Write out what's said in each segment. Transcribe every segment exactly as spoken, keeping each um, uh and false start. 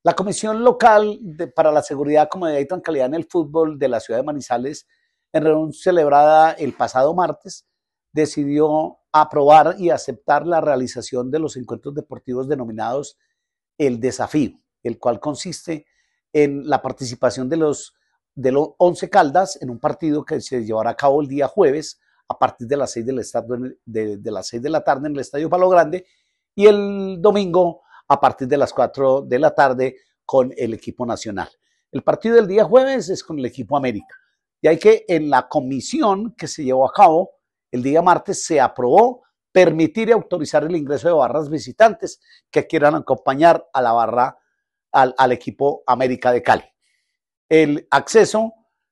La Comisión Local de, para la Seguridad, Comodidad y Tranquilidad en el Fútbol de la ciudad de Manizales, en reunión celebrada el pasado martes, decidió aprobar y aceptar la realización de los encuentros deportivos denominados El Desafío, el cual consiste en la participación de los, de los once Caldas en un partido que se llevará a cabo el día jueves a partir de las seis del estado, de, de las seis de la tarde en el Estadio Palo Grande, y el domingo a partir de las cuatro de la tarde con el equipo nacional. El partido del día jueves es con el equipo América. Y hay que en la comisión que se llevó a cabo el día martes se aprobó permitir y autorizar el ingreso de barras visitantes que quieran acompañar a la barra, al, al equipo América de Cali. El acceso,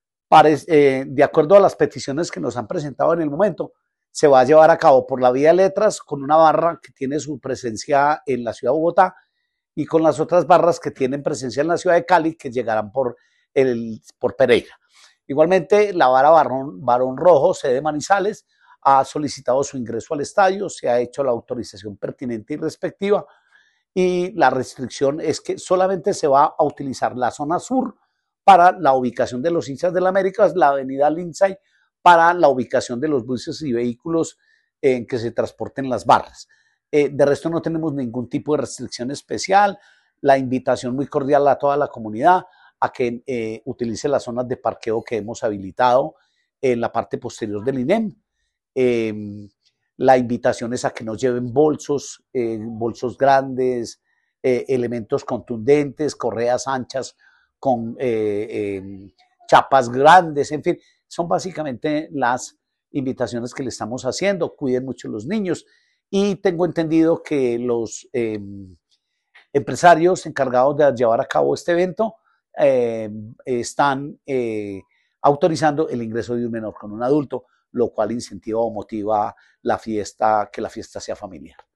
eh, de acuerdo a las peticiones que nos han presentado en el momento, se va a llevar a cabo por la vía de letras con una barra que tiene su presencia en la ciudad de Bogotá y con las otras barras que tienen presencia en la ciudad de Cali que llegarán por, el, por Pereira. Igualmente, la vara Barón, Barón Rojo, sede de Manizales, ha solicitado su ingreso al estadio, se ha hecho la autorización pertinente y respectiva, y la restricción es que solamente se va a utilizar la zona sur para la ubicación de los hinchas del América, la avenida Lindsay, para la ubicación de los buses y vehículos en que se transporten las barras. Eh, de resto no tenemos ningún tipo de restricción especial, la invitación muy cordial a toda la comunidad a que eh, utilice las zonas de parqueo que hemos habilitado en la parte posterior del I N E M. Eh, la invitación es a que nos lleven bolsos, eh, bolsos grandes, eh, elementos contundentes, correas anchas con eh, eh, chapas grandes, en fin, son básicamente las invitaciones que le estamos haciendo. Cuiden mucho los niños y tengo entendido que los eh, empresarios encargados de llevar a cabo este evento eh, están eh, autorizando el ingreso de un menor con un adulto, lo cual incentiva o motiva la fiesta, que la fiesta sea familiar.